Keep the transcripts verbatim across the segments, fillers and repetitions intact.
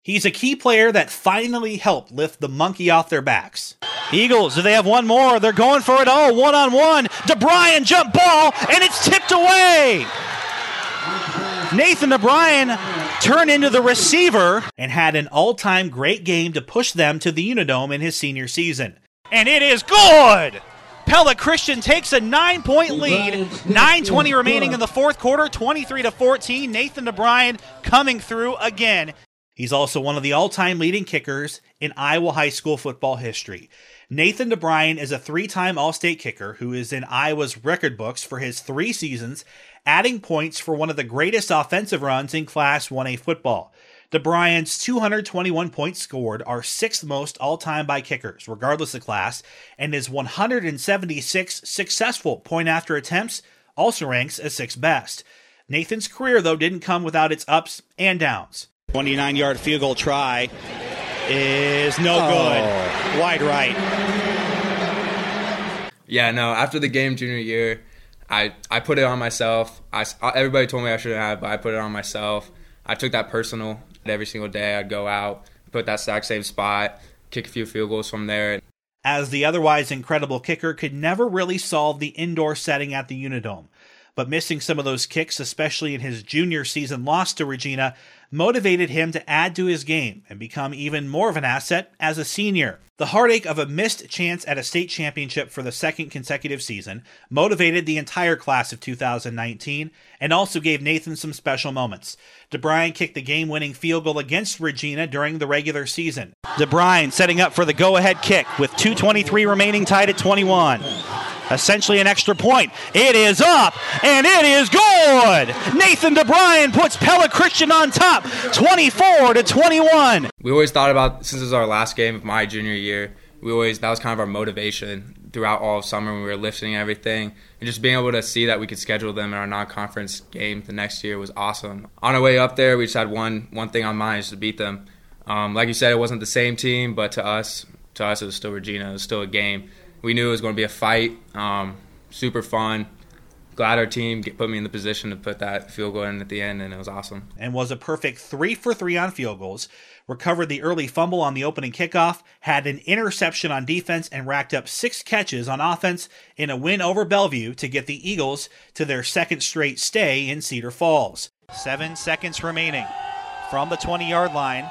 He's a key player that finally helped lift the monkey off their backs. Eagles, do they have one more? They're going for it all, one-on-one. DeBryan jump ball, and it's tipped away. Nathan DeBryan turned into the receiver and had an all-time great game to push them to the Unidome in his senior season. And it is good! Pella Christian takes a nine-point lead. nine twenty remaining in the fourth quarter, twenty-three to fourteen. Nathan DeBryan coming through again. He's also one of the all-time leading kickers in Iowa high school football history. Nathan DeBryan is a three-time All-State kicker who is in Iowa's record books for his three seasons, adding points for one of the greatest offensive runs in Class one A football. DeBryan's two hundred twenty-one points scored are sixth most all-time by kickers, regardless of class, and his one hundred seventy-six successful point-after attempts also ranks as sixth best. Nathan's career, though, didn't come without its ups and downs. twenty-nine-yard field goal try is no oh. good. Wide right. Yeah, no, after the game junior year, I, I put it on myself. I, everybody told me I shouldn't have, but I put it on myself. I took that personal. Every single day I'd go out, put that exact same spot, kick a few field goals from there. As the otherwise incredible kicker could never really solve the indoor setting at the Unidome, but missing some of those kicks, especially in his junior season loss to Regina, motivated him to add to his game and become even more of an asset as a senior. The heartache of a missed chance at a state championship for the second consecutive season motivated the entire class of two thousand nineteen and also gave Nathan some special moments. DeBryan kicked the game-winning field goal against Regina during the regular season. DeBryan setting up for the go-ahead kick with two twenty-three remaining, tied at twenty-one. Essentially an extra point. It is up, and it is good! Nathan DeBryan puts Pella Christian on top, twenty-four to twenty-one. We always thought about, since it was our last game of my junior year, we always that was kind of our motivation throughout all of summer when we were lifting and everything. And just being able to see that we could schedule them in our non-conference game the next year was awesome. On our way up there, we just had one one thing on mind, is to beat them. Um, like you said, it wasn't the same team, but to us, to us it was still Regina. It was still a game. We knew it was going to be a fight, um, super fun. Glad our team get, put me in the position to put that field goal in at the end, and it was awesome. And was a perfect three for three on field goals, recovered the early fumble on the opening kickoff, had an interception on defense, and racked up six catches on offense in a win over Bellevue to get the Eagles to their second straight stay in Cedar Falls. Seven seconds remaining from the twenty-yard line.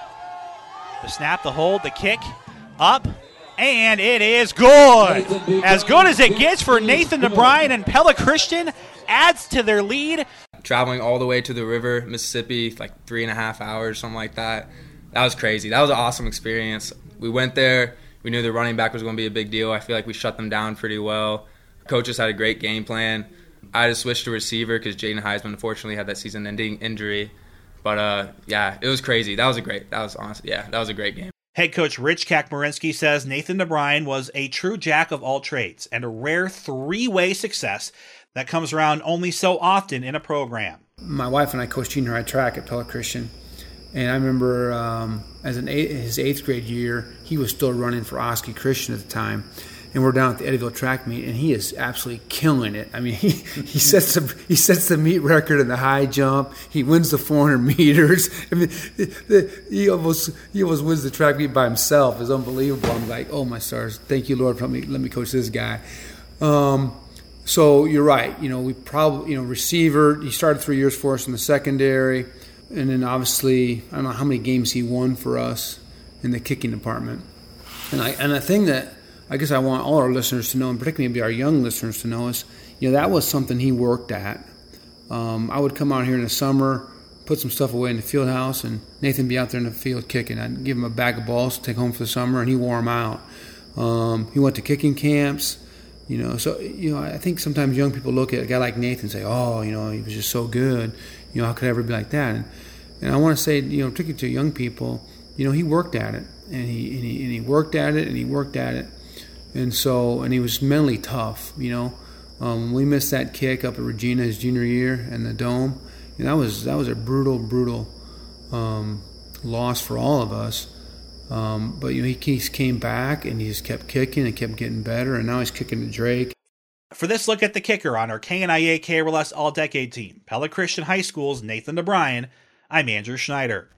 The snap, the hold, the kick, up. And it is good. As good as it gets for Nathan DeBryan, and Pella Christian adds to their lead. Traveling all the way to the river, Mississippi, like three and a half hours, something like that. That was crazy. That was an awesome experience. We went there. We knew the running back was going to be a big deal. I feel like we shut them down pretty well. Coaches had a great game plan. I had to switch to receiver because Jaden Heisman unfortunately had that season-ending injury. But, uh, yeah, it was crazy. That was a great, that was honest, yeah, that was a great game. Head coach Rich Kakmarinsky says Nathan DeBryan was a true jack of all trades and a rare three-way success that comes around only so often in a program. My wife and I coached junior high track at Pella Christian, and I remember um, as an eight, his eighth grade year, he was still running for Oski Christian at the time. And we're down at the Eddyville track meet, and he is absolutely killing it. I mean, he, he sets the he sets the meet record in the high jump. He wins the four hundred meters. I mean, the, the, he almost he almost wins the track meet by himself. It's unbelievable. I'm like, oh my stars! Thank you, Lord, for me. Let me coach this guy. Um, so you're right. You know, we probably you know receiver. He started three years for us in the secondary, and then obviously I don't know how many games he won for us in the kicking department. And I and the thing that I guess I want all our listeners to know, and particularly maybe our young listeners to know, is, you know, that was something he worked at. Um, I would come out here in the summer, put some stuff away in the field house, and Nathan would be out there in the field kicking. I'd give him a bag of balls to take home for the summer, and he wore them out. Um, he went to kicking camps, you know. So, you know, I think sometimes young people look at a guy like Nathan and say, oh, you know, he was just so good. You know, how could I ever be like that? And, and I want to say, you know, particularly to young people, you know, he worked at it, and he and he, and he worked at it, and he worked at it. And so, and he was mentally tough, you know. Um, we missed that kick up at Regina his junior year in the Dome. And that was that was a brutal, brutal um, loss for all of us. Um, but, you know, he, he came back and he just kept kicking and kept getting better. And now he's kicking to Drake. For this look at the kicker on our K N I A K R L S All-Decade team, Pella Christian High School's Nathan DeBryan, I'm Andrew Schneider.